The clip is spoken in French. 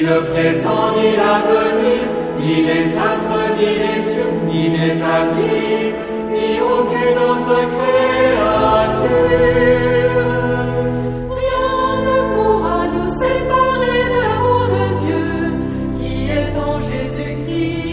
le présent, ni l'avenir, ni les astres, ni les cieux, ni les habits, ni aucune autre créature. Rien ne pourra nous séparer de l'amour de Dieu qui est en Jésus-Christ.